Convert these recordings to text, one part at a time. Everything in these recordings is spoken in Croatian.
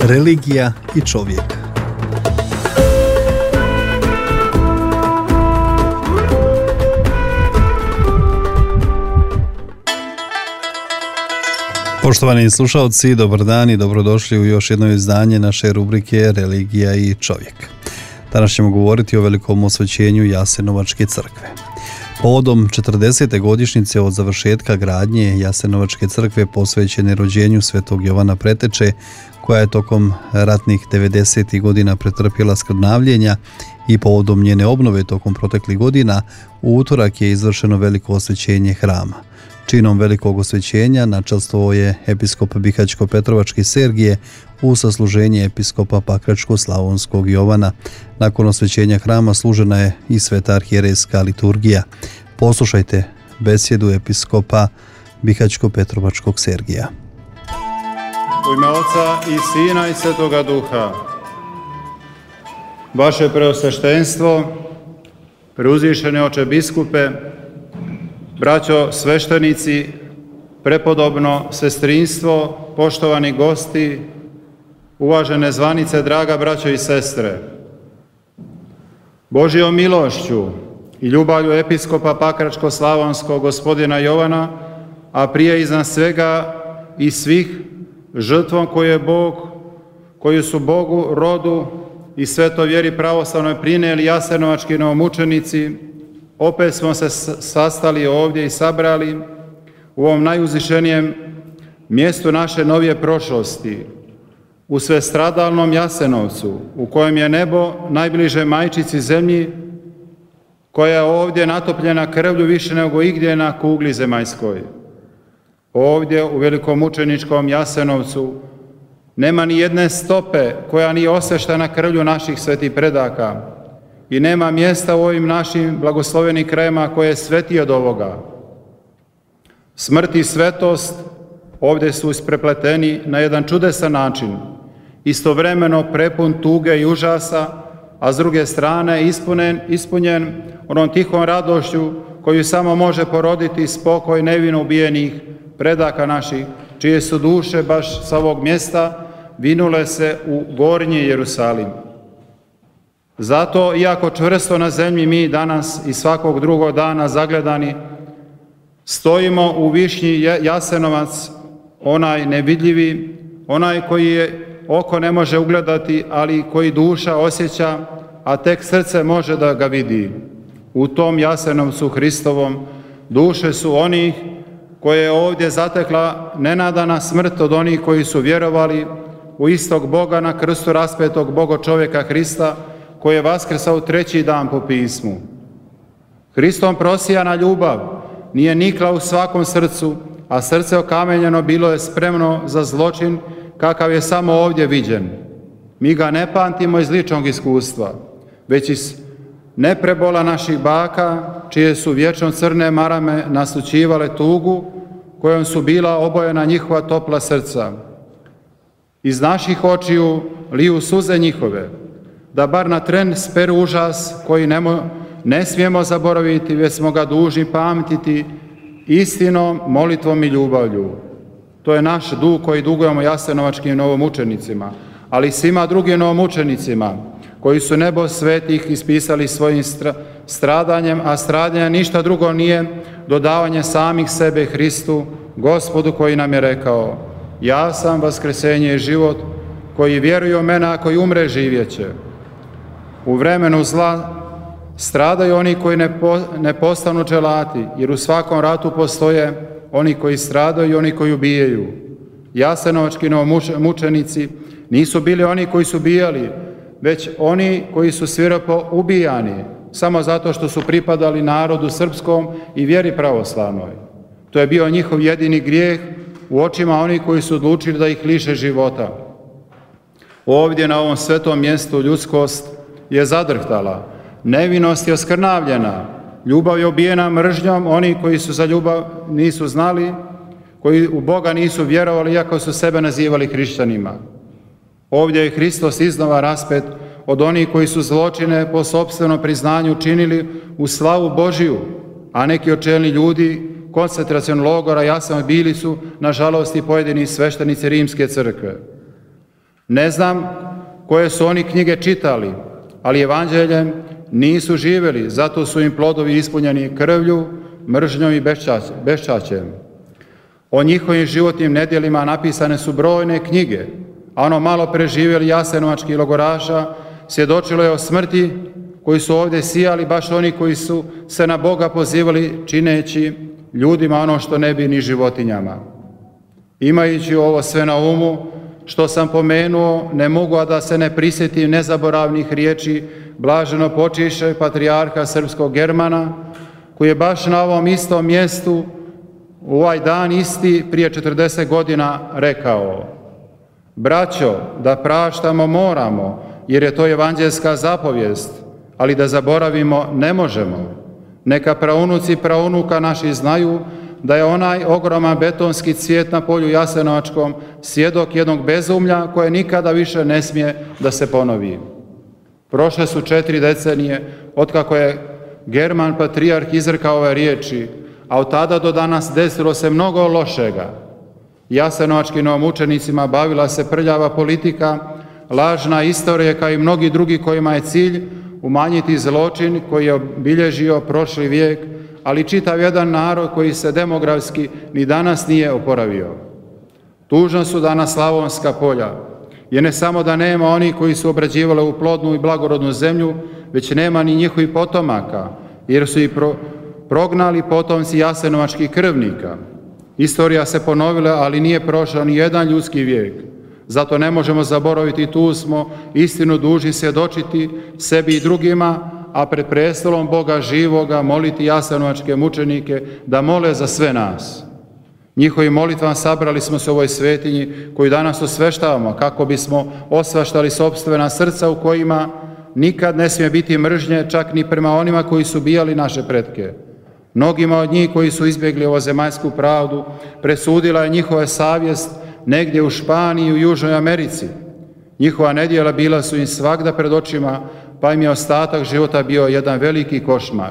Religija i čovjek. Poštovani slušalci, dobar dan i dobrodošli u još jedno izdanje naše rubrike Religija i čovjek. Danas ćemo govoriti o velikom osvećenju Jasenovačke crkve. Povodom 40. godišnjice od završetka gradnje Jasenovačke crkve posvećene rođenju Svetog Jovana Preteče, koja je tokom ratnih 90. godina pretrpjela skrnavljenja, i povodom njene obnove tokom proteklih godina, u utorak je izvršeno veliko osvećenje hrama. Činom velikog osvećenja načelstvo je episkop Bihaćko-Petrovački Sergije u sasluženje episkopa Pakračko-Slavonskog Jovana. Nakon osvećenja hrama služena je i sveta arhijerejska liturgija. Poslušajte besjedu episkopa Bihaćko-Petrovačkog Sergija. U ime Oca i Sina i Svetoga Duha. Vaše preosveštenstvo, preuzvišeni oče biskupe, braćo sveštenici, prepodobno sestrinstvo, poštovani gosti, uvažene zvanice, draga braćo i sestre. Božjom milošću i ljubavlju episkopa Pakračko-Slavonskog gospodina Jovana, a prije iznad svega i svih žrtvom koju su Bogu, rodu i svetoj vjeri pravoslavnoj prinijeli jasenovački novomučenici, opet smo se sastali ovdje i sabrali u ovom najuzvišenijem mjestu naše novije prošlosti, u svestradalnom Jasenovcu, u kojem je nebo najbliže majčici zemlji, koja je ovdje natopljena krvlju više nego igdje na kugli zemaljskoj. Ovdje u velikomučeničkom Jasenovcu nema ni jedne stope koja nije osveštena krvlju naših svetih predaka i nema mjesta u ovim našim blagoslovenim krajima koje je svetije od ovoga. Smrt i svetost ovdje su isprepleteni na jedan čudesan način, istovremeno prepun tuge i užasa, a s druge strane ispunjen onom tihom radošću koju samo može poroditi spokoj nevino ubijenih predaka naših, čije su duše baš sa ovog mjesta vinule se u gornji Jerusalim. Zato, iako čvrsto na zemlji mi danas i svakog drugog dana zagledani, stojimo u višnji Jasenovac, onaj nevidljivi, onaj koji je oko ne može ugledati, ali koji duša osjeća, a tek srce može da ga vidi. U tom Jasenovcu Hristovom duše su onih koje je ovdje zatekla nenadana smrt od onih koji su vjerovali u istog Boga na krstu raspetog Boga čovjeka Hrista, koji je vaskrsao 3. dan po pismu. Hristom prosijana ljubav nije nikla u svakom srcu, a srce okamenjeno bilo je spremno za zločin kakav je samo ovdje viđen. Mi ga ne pamtimo iz ličnog iskustva, već iz neprebola naših baka, čije su vječno crne marame naslućivale tugu, kojom su bila obojena njihova topla srca. Iz naših očiju liju suze njihove, da bar na tren speru užas koji ne smijemo zaboraviti, već smo ga dužni pamtiti istinom, molitvom i ljubavlju. To je naš dug koji dugujemo jasenovačkim novomučenicima, ali i svima drugim novomučenicima koji su nebo svetih ispisali svojim stradanjem, a stradanje ništa drugo nije dodavanje samih sebe Hristu, Gospodu, koji nam je rekao: ja sam vaskresenje i život, koji vjeruje u mene, a koji umre živjet će. U vremenu zla stradaju oni koji ne postanu dželati, jer u svakom ratu postoje oni koji stradaju i oni koji ubijaju. Jasenovački novomučenici nisu bili oni koji su ubijali, već oni koji su svirepo ubijani, samo zato što su pripadali narodu srpskom i vjeri pravoslavnoj. To je bio njihov jedini grijeh u očima onih koji su odlučili da ih liše života. Ovdje na ovom svetom mjestu ljudskost je zadrhtala, nevinost je oskrnavljena, ljubav je obijena mržnjom, oni koji su za ljubav nisu znali, koji u Boga nisu vjerovali, iako su sebe nazivali hrišćanima. Ovdje je Hristos iznova raspet od onih koji su zločine po sopstvenom priznanju činili u slavu Božiju, a neki od čelnih ljudi koncentracionog logora Jasenovac bili su, nažalost, i pojedini sveštenici Rimske crkve. Ne znam koje su oni knjige čitali, ali evanđeljem nisu živjeli, zato su im plodovi ispunjeni krvlju, mržnjom i beščašćem. O njihovim životnim nedjelima napisane su brojne knjige, a ono malo preživjeli jasenovačkih logoraša svjedočilo je o smrti koji su ovdje sijali baš oni koji su se na Boga pozivali čineći ljudima ono što ne bi ni životinjama. Imajući ovo sve na umu, što sam pomenuo, ne mogu a da se ne prisjetim nezaboravnih riječi blaženo počiše patrijarha srpskog Germana, koji je baš na ovom istom mjestu u ovaj dan isti prije 40 godina rekao: braćo, da praštamo moramo, jer je to evanđelska zapovijest, ali da zaboravimo ne možemo. Neka praunuci praunuka naši znaju da je onaj ogroman betonski cvijet na polju Jasenovačkom svjedok jednog bezumlja koje nikada više ne smije da se ponovi. Prošle su 4 decenije otkako je German patrijarh izrekao ove riječi, a od tada do danas desilo se mnogo lošega. Jasenovačkim novomučenicima bavila se prljava politika, lažna istorija kao i mnogi drugi kojima je cilj umanjiti zločin koji je obilježio prošli vijek, ali čitav jedan narod koji se demografski ni danas nije oporavio. Tužna su danas Slavonska polja, jer ne samo da nema onih koji su obrađivali u plodnu i blagorodnu zemlju, već nema ni njihovih potomaka, jer su ih prognali potomci jasenovačkih krvnika. Istorija se ponovila, ali nije prošao ni jedan ljudski vijek. Zato ne možemo zaboraviti, tu smo istinu dužni svjedočiti sebi i drugima, a pred prestolom Boga živoga moliti jasenovačke mučenike da mole za sve nas. Njihovim molitvama sabrali smo se u ovoj svetinji koju danas osveštavamo kako bismo osvaštali sopstvena srca u kojima nikad ne smije biti mržnje čak ni prema onima koji su ubijali naše pretke. Mnogima od njih koji su izbjegli ovozemaljsku pravdu presudila je njihova savjest negdje u Španiji i u Južnoj Americi. Njihova nedjela bila su im svagda pred očima, pa im je ostatak života bio jedan veliki košmar.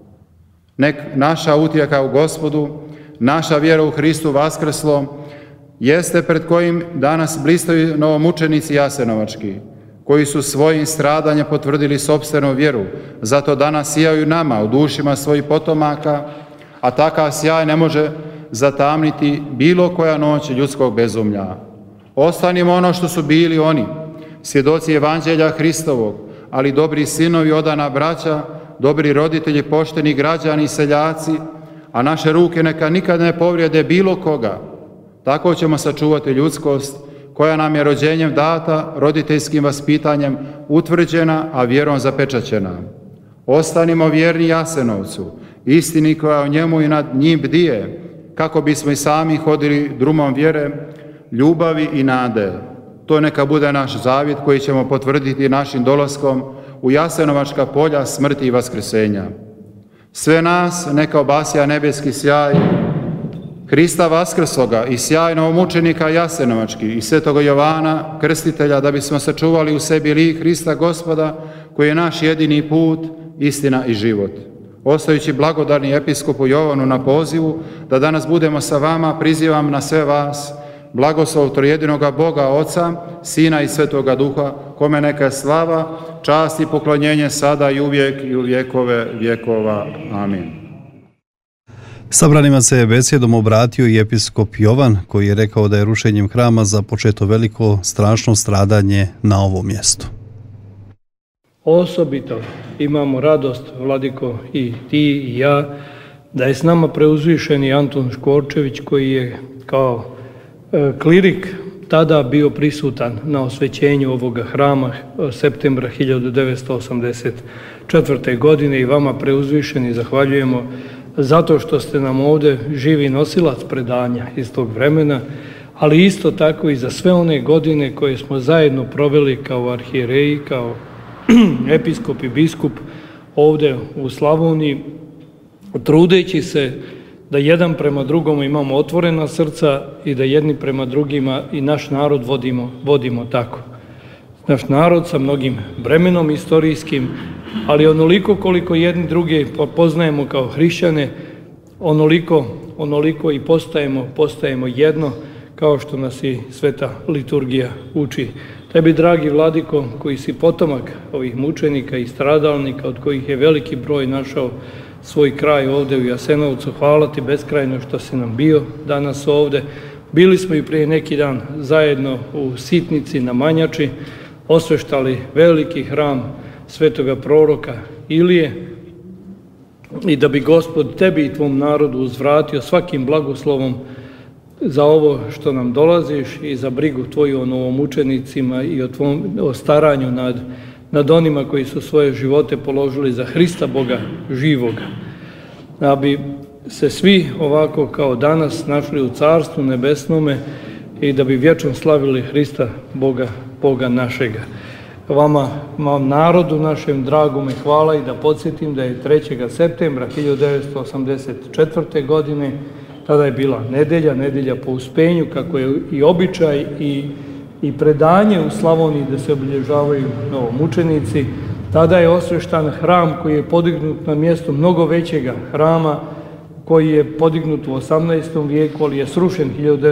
Nek naša utjeha u Gospodu, naša vjera u Hristu vaskrslom, jeste pred kojim danas blistaju novomučenici jasenovački, koji su svojim stradanjem potvrdili sopstvenu vjeru, zato danas sijaju nama u dušima svojih potomaka, a takav sjaj ne može zatamniti bilo koja noć ljudskog bezumlja. Ostanimo ono što su bili oni, svjedoci evanđelja Hristovog, ali dobri sinovi, odana braća, dobri roditelji, pošteni građani i seljaci, a naše ruke neka nikad ne povrijede bilo koga. Tako ćemo sačuvati ljudskost koja nam je rođenjem data, roditeljskim vaspitanjem utvrđena, a vjerom zapečaćena. Ostanimo vjerni Jasenovcu, istini koja o njemu i nad njim bdije, kako bismo i sami hodili drumom vjere, ljubavi i nade. To neka bude naš zavjet koji ćemo potvrditi našim dolaskom u Jasenovačka polja smrti i vaskrsenja. Sve nas neka obasja nebeski sjaj Hrista vaskrsloga i sjaj novomučenika Jasenovački i svetoga Jovana, krstitelja, da bismo sačuvali u sebi lik Hrista Gospoda, koji je naš jedini put, istina i život. Ostajući blagodarni episkopu Jovanu na pozivu da danas budemo sa vama, prizivam na sve vas blagoslov trojedinoga Boga, Oca, Sina i Svetoga Duha, kome neka je slava, čast i poklonjenje sada i uvijek i u vjekove vjekova. Amin. Sabranima se je besjedom obratio i episkop Jovan, koji je rekao da je rušenjem hrama započeto veliko strašno stradanje na ovom mjestu. Osobito imamo radost, vladiko, i ti i ja, da je s nama preuzvišeni Antun Škorčević, koji je kao klirik tada bio prisutan na osvećenju ovoga hrama septembra 1984. godine, i vama preuzvišeni zahvaljujemo zato što ste nam ovdje živi nosilac predanja iz tog vremena, ali isto tako i za sve one godine koje smo zajedno proveli kao arhijereji, kao episkop i biskup ovdje u Slavoniji, trudeći se da jedan prema drugom imamo otvorena srca i da jedni prema drugima i naš narod vodimo tako. Naš narod sa mnogim bremenom istorijskim, ali onoliko koliko jedni druge poznajemo kao hrišćane, onoliko i postajemo jedno, kao što nas i sveta liturgija uči. Tebi, dragi Vladiko, koji si potomak ovih mučenika i stradalnika, od kojih je veliki broj našao svoj kraj ovde u Jasenovcu, hvala ti beskrajno što si nam bio danas ovde. Bili smo i prije neki dan zajedno u Sitnici na Manjači, osveštali veliki hram svetoga proroka Ilije, i da bi Gospod tebi i tvom narodu uzvratio svakim blagoslovom za ovo što nam dolaziš i za brigu tvoju o novomučenicima i o staranju nad onima koji su svoje živote položili za Hrista Boga živoga. Da bi se svi ovako kao danas našli u Carstvu nebesnome i da bi vječno slavili Hrista Boga našega. Vama, narodu našem dragome, hvala i da podsjetim da je 3. septembra 1984. godine, tada je bila nedelja po Uspenju, kako je i običaj i predanje u Slavoniji da se obilježavaju novomučenici. Tada je osveštan hram koji je podignut na mjestu mnogo većega hrama, koji je podignut u 18. vijeku, ali je srušen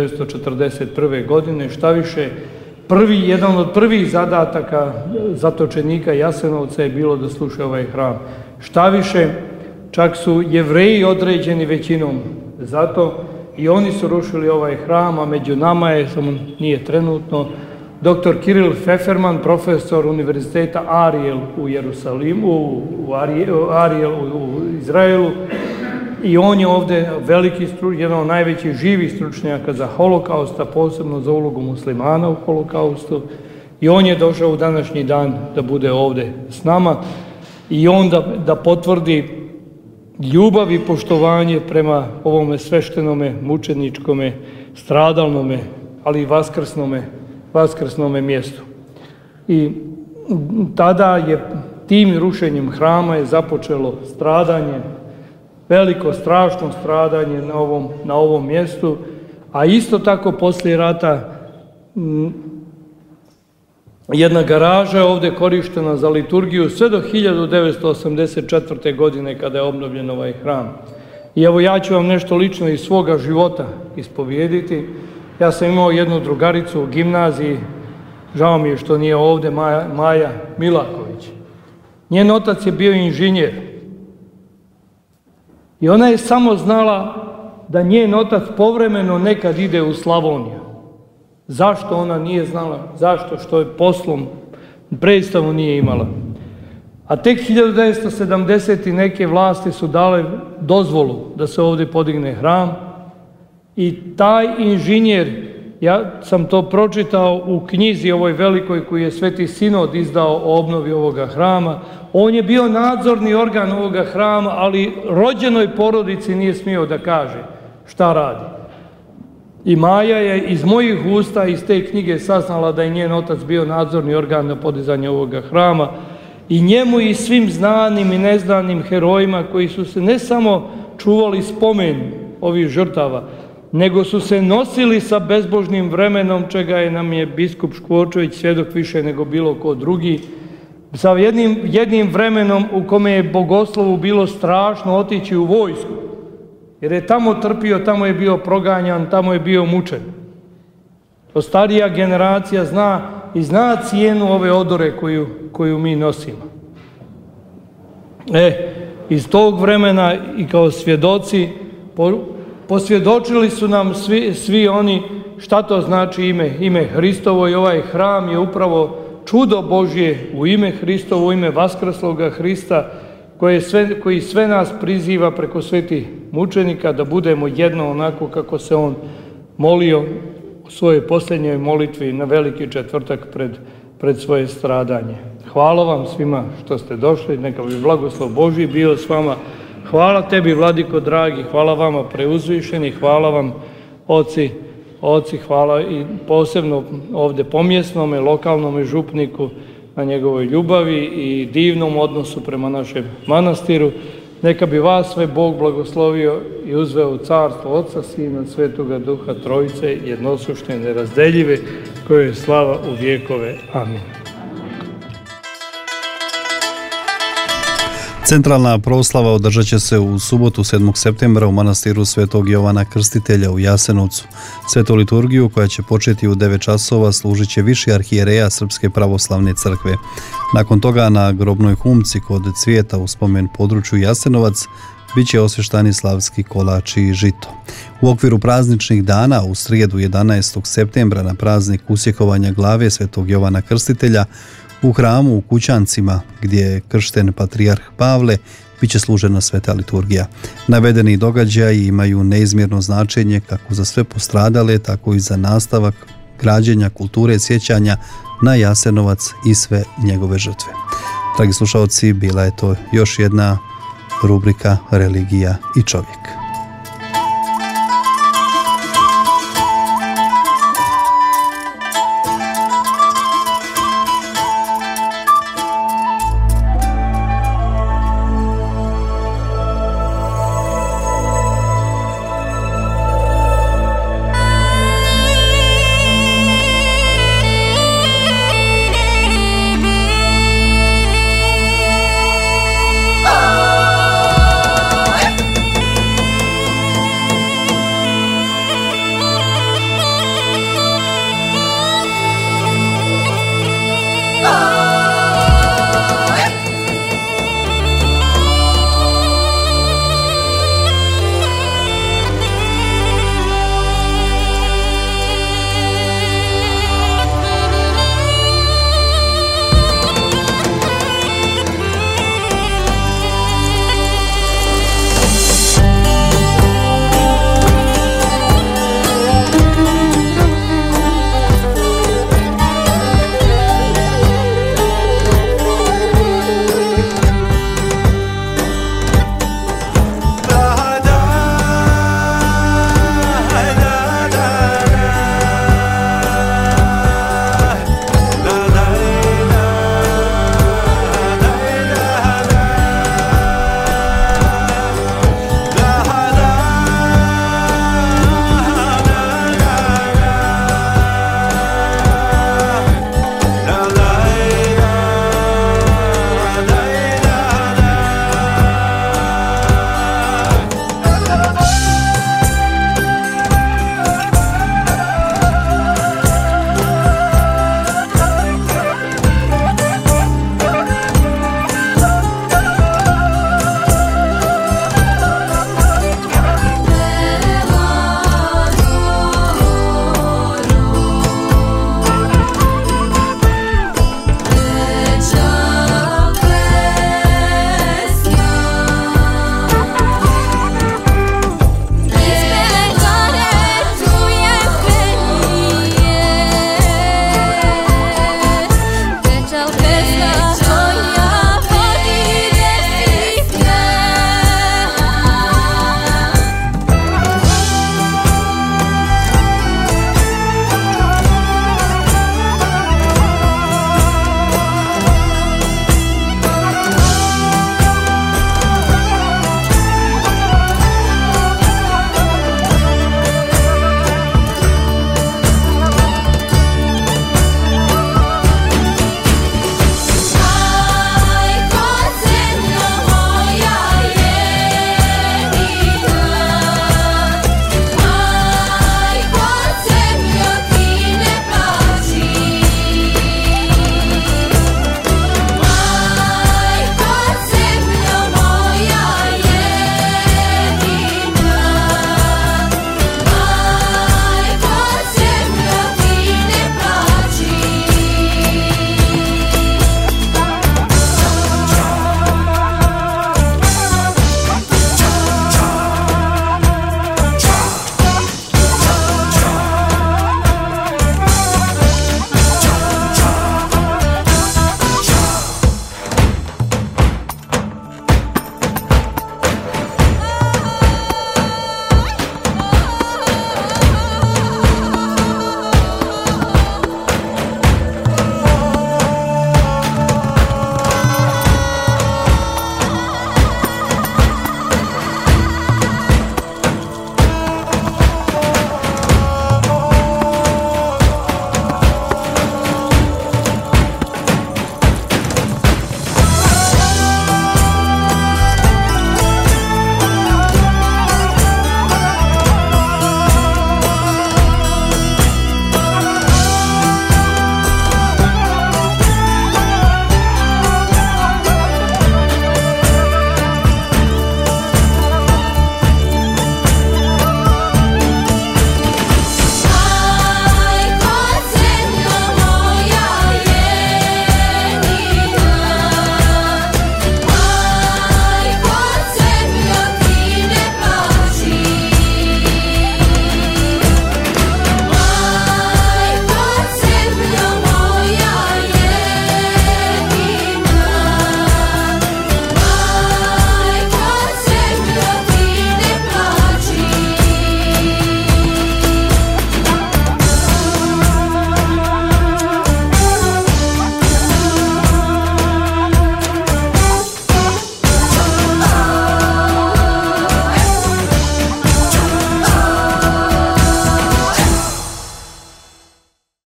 1941. godine. Šta više, jedan od prvih zadataka zatočenika Jasenovca je bilo da sluša ovaj hram. Šta više, čak su Jevreji određeni većinom zato i oni su rušili ovaj hram, a među nama je, samo nije trenutno, dr. Kiril Feferman, profesor Univerziteta Ariel u Jerusalimu, Ariel u Izraelu, i on je ovde veliki jedan od najvećih živih stručnjaka za holokaust, a posebno za ulogu muslimana u holokaustu, i on je došao u današnji dan da bude ovde s nama i on da potvrdi ljubav i poštovanje prema ovome sveštenome, mučeničkome, stradalnome, ali i vaskrsnome mjestu. I tada je tim rušenjem hrama je započelo stradanje, veliko, strašno stradanje na ovom mjestu, a isto tako poslije rata jedna garaža je ovde korištena za liturgiju sve do 1984. godine kada je obnovljen ovaj hram. I evo ja ću vam nešto lično iz svoga života ispovijediti. Ja sam imao jednu drugaricu u gimnaziji, žao mi je što nije ovde, Maja Milaković. Njen otac je bio inženjer. I ona je samo znala da njen otac povremeno nekad ide u Slavoniju. Zašto ona nije znala? Zašto? Što je poslom predstavu nije imala. A tek 1970. i neke vlasti su dale dozvolu da se ovdje podigne hram i taj inženjer, ja sam to pročitao u knjizi ovoj velikoj koju je Sveti Sinod izdao o obnovi ovoga hrama, on je bio nadzorni organ ovoga hrama, ali rođenoj porodici nije smio da kaže šta radi. I Maja je iz mojih usta, iz te knjige saznala da je njen otac bio nadzorni organ na podizanju ovoga hrama i njemu i svim znanim i neznanim herojima koji su se ne samo čuvali spomen ovih žrtava, nego su se nosili sa bezbožnim vremenom, čega nam je biskup Škvorčević svjedok više nego bilo ko drugi, sa jednim vremenom u kome je Bogoslovu bilo strašno otići u vojsku, jer je tamo trpio, tamo je bio proganjan, tamo je bio mučen. To starija generacija zna cijenu ove odore koju mi nosimo. Iz tog vremena i kao svjedoci posvjedočili su nam svi oni šta to znači ime Hristovo, i ovaj hram je upravo čudo Božje u ime Hristovo, u ime vaskrsloga Hrista, koji sve nas priziva preko svetih mučenika da budemo jedno onako kako se on molio u svojoj posljednjoj molitvi na Veliki četvrtak pred svoje stradanje. Hvala vam svima što ste došli, neka bi blagoslov Božji bio s vama. Hvala tebi, Vladiko dragi, hvala vama preuzvišeni, hvala vam oci, hvala i posebno ovde pomjesnome, lokalnome župniku na njegovoj ljubavi i divnom odnosu prema našem manastiru. Neka bi vas sve Bog blagoslovio i uzveo u carstvo Otca, Sina, Svetoga Duha, Trojice, jednosušne, nerazdeljive, koje je slava u vjekove. Amin. Centralna proslava održat će se u subotu 7. septembra u manastiru Svetog Jovana Krstitelja u Jasenovcu. Svetu liturgiju koja će početi u 9 časova služit će viši arhijereja Srpske pravoslavne crkve. Nakon toga na grobnoj humci kod Cvijeta u spomen području Jasenovac bit će osvještani slavski kolač i žito. U okviru prazničnih dana u srijedu 11. septembra na praznik usjehovanja glave Svetog Jovana Krstitelja u hramu u Kućancima, gdje je kršten patrijarh Pavle, bit će služena sveta liturgija. Navedeni događaji imaju neizmjerno značenje kako za sve postradale, tako i za nastavak građenja kulture sjećanja na Jasenovac i sve njegove žrtve. Dragi slušalci, bila je to još jedna rubrika Religija i čovjek.